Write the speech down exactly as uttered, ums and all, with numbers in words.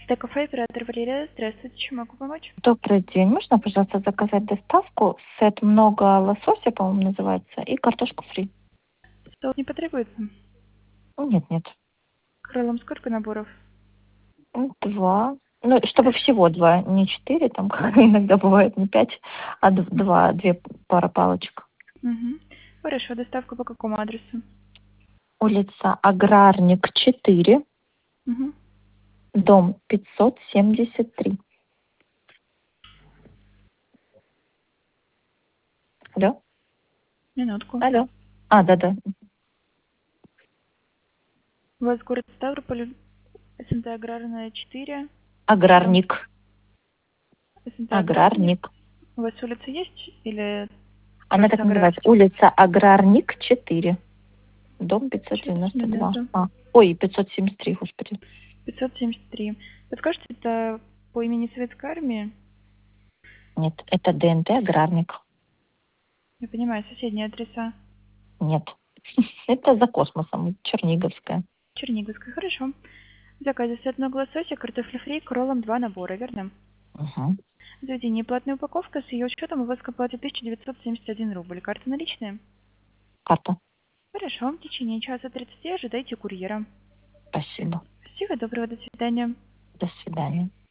Т-кафе, оператор Валерия. Здравствуйте, чем могу помочь? Добрый день. Можно, пожалуйста, заказать доставку? Сет много лосося, по-моему, называется, и картошку фри. Соус не потребуется? Ну, Нет, нет. Крылом сколько наборов? Ну, Два. Ну, чтобы Хорошо. всего два, не четыре, там как иногда бывает, не пять, а д- два, две пара палочек. Угу. Хорошо, доставка по какому адресу? Улица Аграрник, четыре, Угу. дом пятьсот семьдесят три. Алло? Минутку. Алло. А, да-да. У вас город Ставрополь, СНТ Аграрная четыре, дом Аграрник. СНТ Аграрный. Аграрник. У вас улица есть или Она так просто Аграр? называется. Улица Аграрник, четыре. Дом пятьсот Сейчас, девяносто два. минуту. А, ой, пятьсот семьдесят три, господи. пятьсот семьдесят три. Подскажите, это по имени Советской Армии? Нет, это ДНТ Аграрник. Я понимаю, соседние адреса. Нет. Это за космосом, Черниговская. Черниговская, хорошо. В заказе сет много лосося, картофель фри, кроллом два набора, верно? Угу. Заведение платная упаковка, с ее учетом у вас к оплате тысяча девятьсот семьдесят один рубль. Карта наличная? Карта. Хорошо, в течение часа тридцати ожидайте курьера. Спасибо. Всего доброго, до свидания. До свидания.